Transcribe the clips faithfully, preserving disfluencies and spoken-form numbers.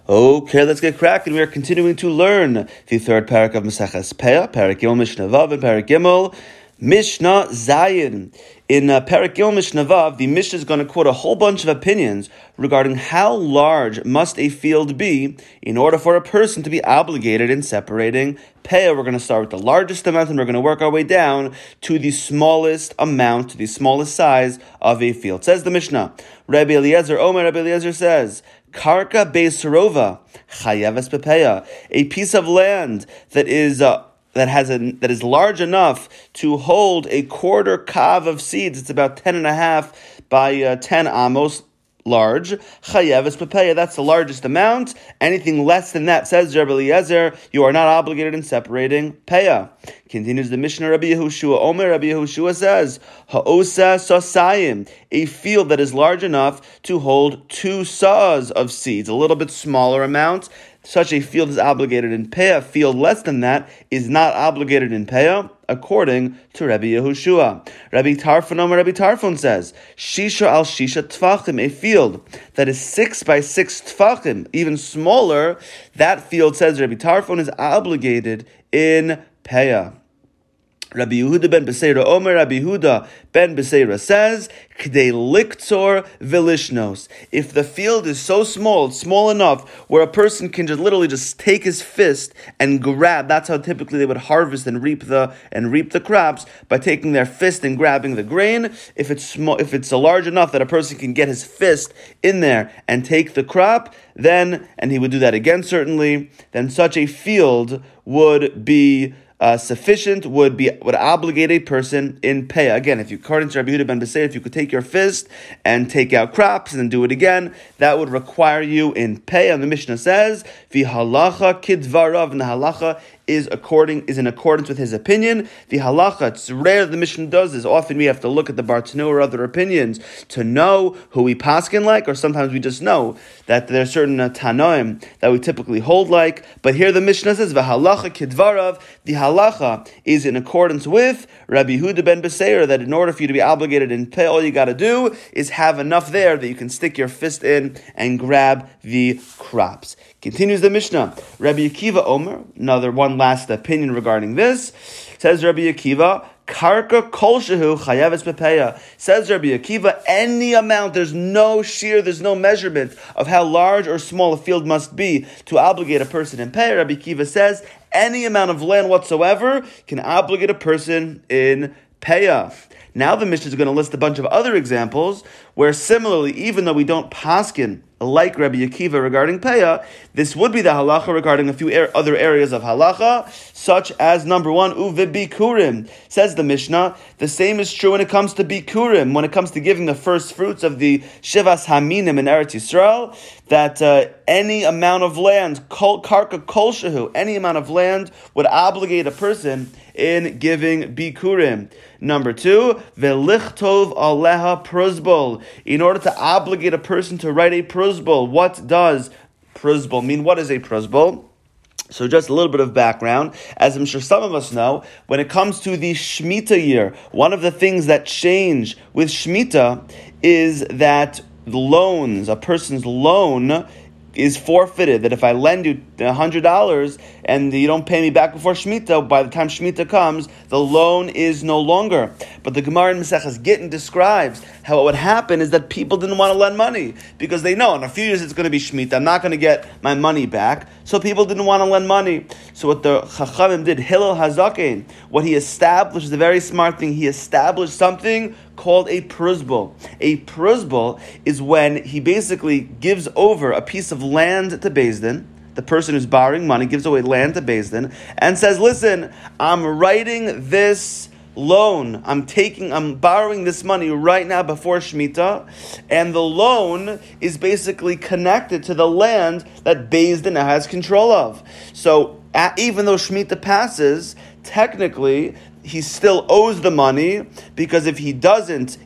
Okay, let's get cracking. We are continuing to learn the third parak of Maseches Peah, Parak Gimel Mishnah Vav, and Parak Gimel Mishnah Zayin. In uh, Parak Gimel Mishnah Vav, the Mishnah is going to quote a whole bunch of opinions regarding how large must a field be in order for a person to be obligated in separating Peah. We're going to start with the largest amount, and we're going to work our way down to the smallest amount, to the smallest size of a field. Says the Mishnah, Rabbi Eliezer Omer, Rabbi Eliezer says, Karka Beisarova Chayeves Bepeah, a piece of land that is uh, that has a that is large enough to hold a quarter kav of seeds. It's about ten and a half by uh, ten amos large. Chayeves Bepeah, that's the largest amount. Anything less than that, says Rabbi Eliezer, you are not obligated in separating Peah. Continues the Mishnah, Rabbi Yehoshua Omer, Rabbi Yehoshua says, Ha'osa sasayim, a field that is large enough to hold two saws of seeds, a little bit smaller amount. Such a field is obligated in Peah. A field less than that is not obligated in Peah, according to Rabbi Yehoshua. Rabbi Tarfon Omer, Rabbi Tarfon says, Shisha al Shisha Tfachim, a field that is six by six Tfachim, even smaller, that field, says Rabbi Tarfon, is obligated in Peah. Rabbi Yehuda ben Beseira Omer, Rabbi Yehuda ben Beseira says, K'dei liktzor v'lishnos. If the field is so small, it's small enough where a person can just literally just take his fist and grab. That's how typically they would harvest and reap the and reap the crops, by taking their fist and grabbing the grain. If it's small, if it's large enough that a person can get his fist in there and take the crop, then, and he would do that again certainly, then such a field would be Uh, sufficient, would be would obligate a person in Peah. Again, if you, according to Rabbi Yehuda ben Beseira, if you could take your fist and take out crops and then do it again, that would require you in Peah. And the Mishnah says, "V'halacha kidvarav," and the halacha is according is in accordance with his opinion. The halacha, it's rare the Mishnah does this. Often we have to look at the Bartanura or other opinions to know who we paskin like, or sometimes we just know that there are certain uh, tanoim that we typically hold like. But here the Mishnah says, "V'halacha kidvarav." The halacha is in accordance with Rabbi Yehuda ben Beseira, that in order for you to be obligated in Peah, all you got to do is have enough there that you can stick your fist in and grab the crops. Continues the Mishnah. Rabbi Akiva Omer, another one last opinion regarding this, says Rabbi Akiva, Karka kolshehu chayeves bepeah. Says Rabbi Akiva, any amount, there's no shear, there's no measurement of how large or small a field must be to obligate a person in Peah. Rabbi Akiva says, any amount of land whatsoever can obligate a person in Peah. Now the Mishnah is going to list a bunch of other examples where similarly, even though we don't paskin like Rabbi Akiva regarding Peah, this would be the halacha regarding a few er- other areas of halacha, such as number one, uve bikurim. Says the Mishnah, the same is true when it comes to bikurim, when it comes to giving the first fruits of the shivas haminim in Eretz Yisrael, that uh, any amount of land, kol, karka kol shehu, any amount of land would obligate a person in giving bikurim. Number two, velichtov aleha pruzbol. In order to obligate a person to write a pruzbol, what does pruzbol mean? What is a pruzbol? So just a little bit of background. As I'm sure some of us know, when it comes to the Shemitah year, one of the things that change with Shemitah is that loans, a person's loan is forfeited, that if I lend you one hundred dollars and you don't pay me back before Shemitah, by the time Shemitah comes, the loan is no longer. But the Gemara in Maseches Gittin describes how what would happen is that people didn't want to lend money because they know in a few years it's going to be Shemitah, I'm not going to get my money back. So people didn't want to lend money. So what the Chachamim did, Hillel Hazaken, what he established is a very smart thing. He established something called a pruzbol. A pruzbol is when he basically gives over a piece of land to Beis Din. The person who's borrowing money gives away land to Beis Din and says, listen, I'm writing this loan, I'm taking, I'm borrowing this money right now before Shemitah, and the loan is basically connected to the land that Beis Din now has control of. So at, even though Shemitah passes, technically he still owes the money, because if he doesn't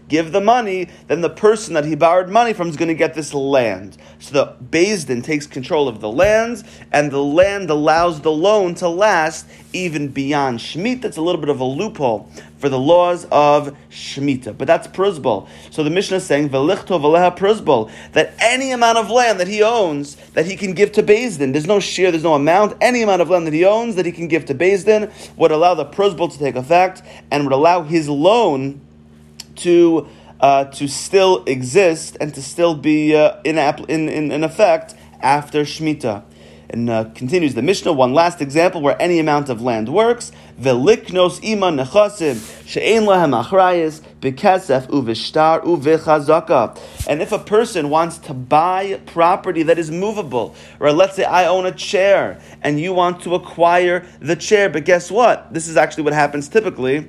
give the money, then the person that he borrowed money from is going to get this land. So the Beis Din takes control of the lands, and the land allows the loan to last even beyond Shemitah. It's a little bit of a loophole for the laws of Shemitah. But that's Pruzbal. So the Mishnah is saying, V'lichto v'leha Pruzbal, that any amount of land that he owns, that he can give to Beis Din, there's no share, there's no amount, any amount of land that he owns that he can give to Beis Din would allow the Pruzbal to take effect, and would allow his loan to uh, to still exist and to still be uh, in, in, in, in effect after Shemitah. And uh, continues the Mishnah, one last example where any amount of land works. Veliknos ima nechasim she'ein lahem achrayis bekesef uvishtar uvechazaka. And if a person wants to buy property that is movable, or let's say I own a chair and you want to acquire the chair, but guess what? This is actually what happens typically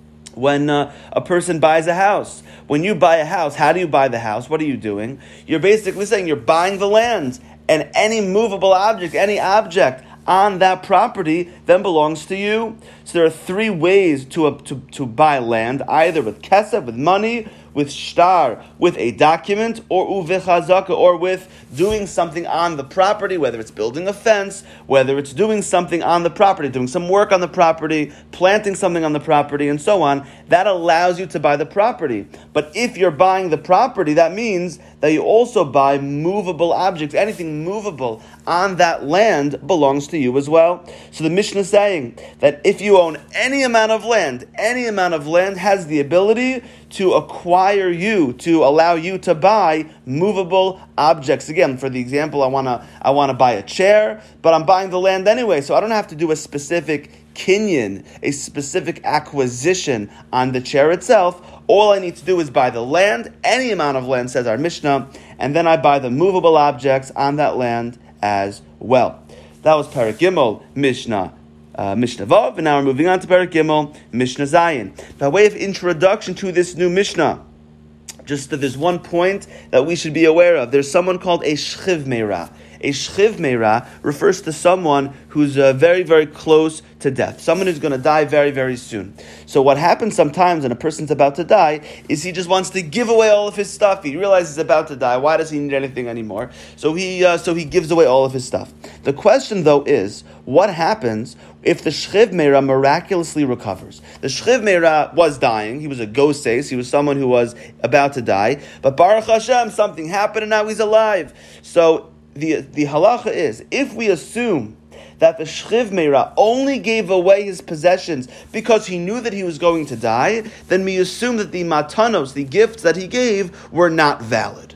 when uh, a person buys a house. When you buy a house, how do you buy the house? What are you doing? You're basically saying you're buying the land, and any movable object, any object on that property then belongs to you. So there are three ways to uh, to, to buy land, either with kesef, with money, with shtar, with a document, or uvechazaka, or with doing something on the property, whether it's building a fence, whether it's doing something on the property, doing some work on the property, planting something on the property, and so on. That allows you to buy the property. But if you're buying the property, that means that you also buy movable objects. Anything movable on that land belongs to you as well. So the Mishnah is saying that if you own any amount of land, any amount of land has the ability to acquire you, to allow you to buy movable objects. Again, for the example, I want to I want to buy a chair, but I'm buying the land anyway, so I don't have to do a specific kinyan, a specific acquisition on the chair itself. All I need to do is buy the land, any amount of land, says our Mishnah, and then I buy the movable objects on that land as well. That was Perek Gimel, Mishnah. Uh, Mishnah Vav, and now we're moving on to Perek Gimel, Mishnah Zayin. By way of introduction to this new Mishnah, just that there's one point that we should be aware of. There's someone called a Shchiv Meira. A Shchiv Meira refers to someone who's uh, very, very close to death. Someone who's going to die very, very soon. So what happens sometimes when a person's about to die is he just wants to give away all of his stuff. He realizes he's about to die. Why does he need anything anymore? So he uh, so he gives away all of his stuff. The question, though, is what happens if the Shchiv Meira miraculously recovers? The Shchiv Meira was dying. He was a goses. He was someone who was about to die. But Baruch Hashem, something happened and now he's alive. So the, the halacha is, if we assume that the Shchiv Meira only gave away his possessions because he knew that he was going to die, then we assume that the matanos, the gifts that he gave, were not valid.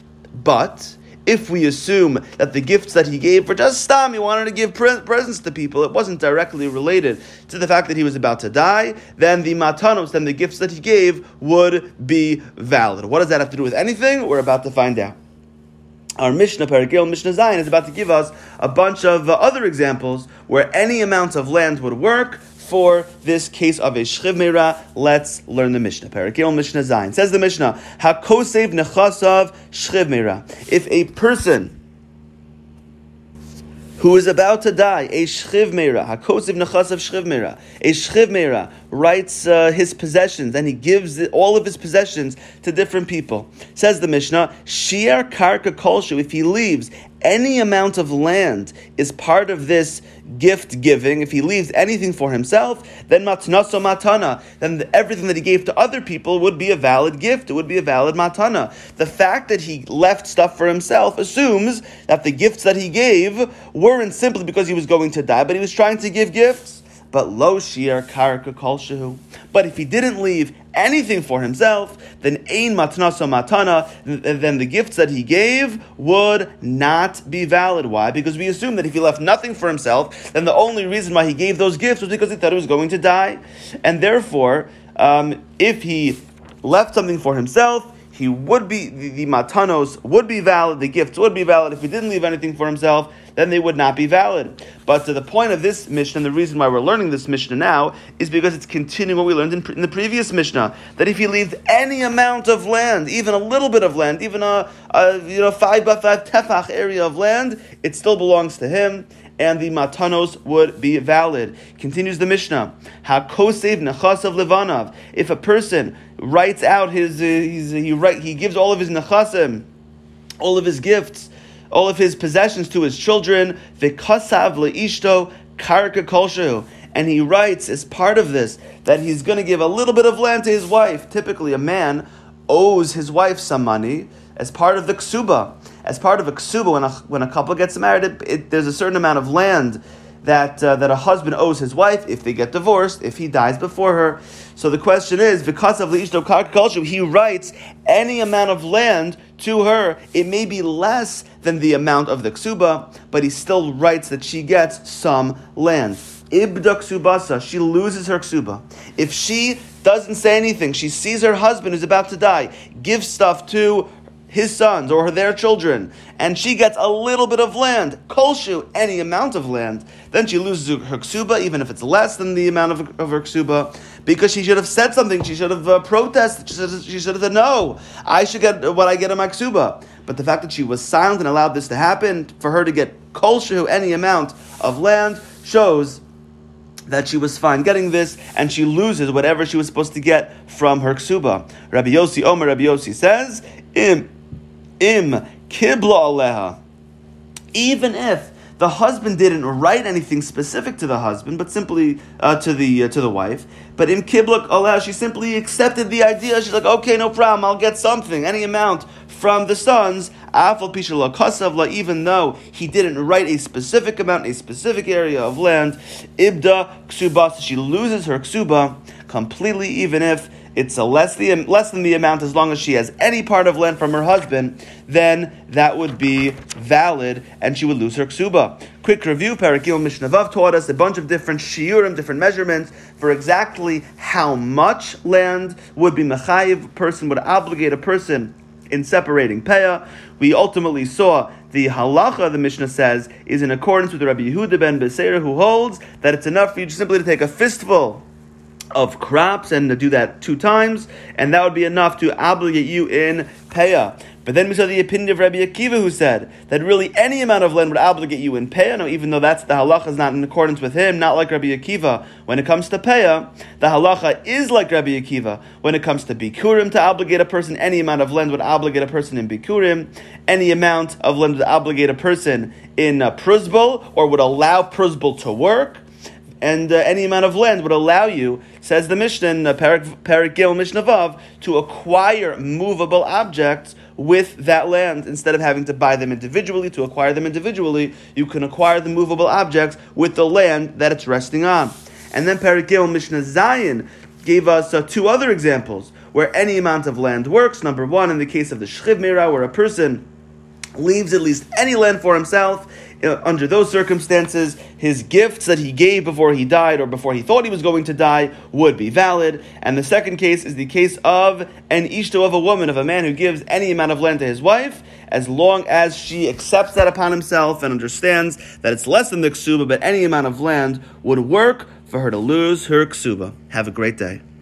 But if we assume that the gifts that he gave were just stam, he wanted to give pre- presents to people, it wasn't directly related to the fact that he was about to die, then the matanos, then the gifts that he gave would be valid. What does that have to do with anything? We're about to find out. Our Mishnah, Perek Gimel, Mishnah Zayin, is about to give us a bunch of uh, other examples where any amount of land would work for this case of a Shchiv Meira. Let's learn the Mishnah. Perek Gimel, Mishnah Zayin. Says the Mishnah, HaKosev nechasav Shchiv Meira. If a person who is about to die, a Shchiv Meira, HaKosev nechasav Shchiv Meira, a Shchiv Meira writes uh, his possessions, and he gives all of his possessions to different people. Says the Mishnah, Shiar Karka Kolshu, if he leaves any amount of land is part of this gift giving, if he leaves anything for himself, then matnaso matana, then the, everything that he gave to other people would be a valid gift, it would be a valid matana. The fact that he left stuff for himself assumes that the gifts that he gave weren't simply because he was going to die, but he was trying to give gifts. But lo shiar karka kol shehu. But if he didn't leave anything for himself, then ein matnaso matana, then the gifts that he gave would not be valid. Why? Because we assume that if he left nothing for himself, then the only reason why he gave those gifts was because he thought he was going to die. And therefore, um, if he left something for himself, he would be, the, the matanos would be valid, the gifts would be valid. If he didn't leave anything for himself, then they would not be valid. But to the point of this Mishnah, and the reason why we're learning this Mishnah now, is because it's continuing what we learned in, in the previous Mishnah, that if he leaves any amount of land, even a little bit of land, even a, a you know five by five tefach area of land, it still belongs to him. and the matanos would be valid. Continues the Mishnah. HaKosev nechasav levanav. If a person writes out his, uh, his he write, he gives all of his nechasim, all of his gifts, all of his possessions to his children, v'kasav leishto karka kolshehu, and he writes as part of this that he's going to give a little bit of land to his wife. Typically, a man owes his wife some money as part of the ksuba. As part of a ksuba, when a, when a couple gets married, it, it, there's a certain amount of land that uh, that a husband owes his wife if they get divorced, if he dies before her. So the question is, because of the culture, he writes any amount of land to her. It may be less than the amount of the ksuba, but he still writes that she gets some land. Ibda ksubasa, she loses her ksuba. If she doesn't say anything, she sees her husband who's about to die, gives stuff to his sons or their children, and she gets a little bit of land, kolshu, any amount of land, then she loses her ksuba, even if it's less than the amount of, of her ksuba, because she should have said something, she should have uh, protested, she should have, she should have said, no, I should get what I get in my ksuba. But the fact that she was silent and allowed this to happen, for her to get kolshu, any amount of land, shows that she was fine getting this, and she loses whatever she was supposed to get from her ksuba. Rabbi Yossi Omer, Rabbi Yossi says, Im, im kibla aleha. Even if the husband didn't write anything specific to the husband, but simply uh, to the uh, to the wife, but im kibla aleha, she simply accepted the idea. She's like, okay, no problem, I'll get something, any amount from the sons. Afal pishala kasavla, even though he didn't write a specific amount, a specific area of land, ibda ksubas, she loses her ksuba completely, even if it's a less, the, less than the amount, as long as she has any part of land from her husband, then that would be valid, and she would lose her ksuba. Quick review, Perek Gimel Mishnah Vav taught us a bunch of different shiurim, different measurements, for exactly how much land would be mechayiv, a person would obligate a person in separating peah. We ultimately saw the halacha, the Mishnah says, is in accordance with Rabbi Yehuda ben Beseira, who holds that it's enough for you simply to take a fistful of crops and to do that two times, and that would be enough to obligate you in peah. But then we saw the opinion of Rabbi Akiva, who said that really any amount of land would obligate you in peah. Now, even though that's the halacha is not in accordance with him, not like Rabbi Akiva. When it comes to peah, the halacha is like Rabbi Akiva. When it comes to bikurim, to obligate a person, any amount of land would obligate a person in bikurim. Any amount of land would obligate a person in uh, pruzbul, or would allow pruzbul to work. And uh, any amount of land would allow you, says the Mishnah in uh, Perek Gimel Mishnah Vav, to acquire movable objects with that land. Instead of having to buy them individually, to acquire them individually, you can acquire the movable objects with the land that it's resting on. And then Perek Gimel Mishnah Zayin gave us uh, two other examples where any amount of land works. Number one, in the case of the Shchiv Meira, where a person leaves at least any land for himself. Uh, under those circumstances, his gifts that he gave before he died or before he thought he was going to die would be valid. And the second case is the case of an ishto, of a woman, of a man who gives any amount of land to his wife, as long as she accepts that upon himself and understands that it's less than the ksuba, but any amount of land would work for her to lose her ksuba. Have a great day.